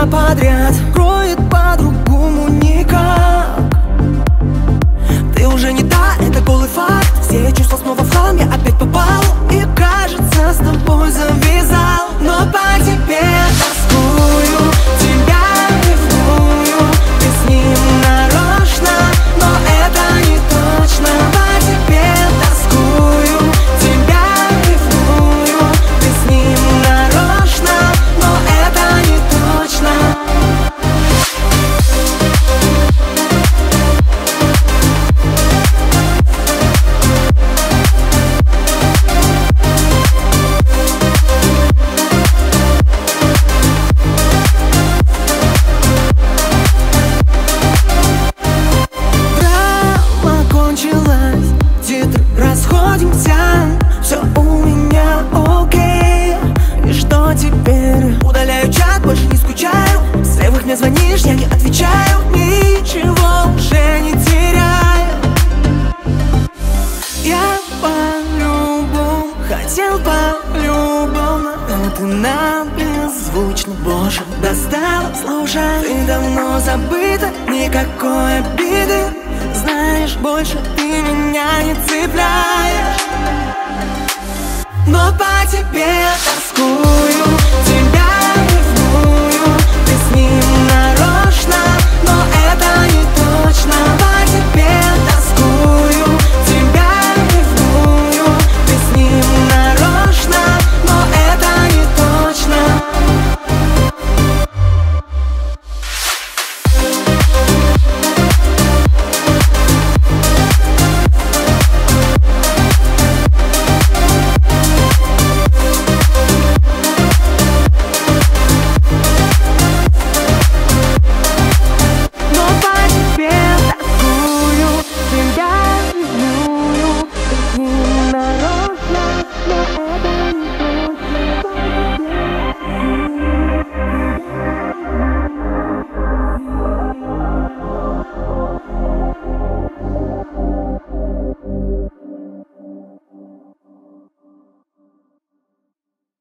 дня подряд кроет по-другому никак. Ты уже не та, это голый факт. Все чувства снова в хлам, я опять попал и, кажется, с тобой завязал. Но по тебе тоскую, тебя ревную. Ты с ним нарочно, но это не точно. По тебе тоскую, тебя ревную. Ты с ним нарочно, но это не точно. Титры расходимся, все у меня окей. И что теперь? Удаляю чат, больше не скучаю. С левых мне звонишь, я не отвечаю. Ничего уже не теряю. Я по-любому хотел по-любому, но ты нам беззвучно, боже, достала, слушай. Ты давно забыта, никакой обиды. Знаешь, больше ты меня не цепляешь. Но по тебе тоскую.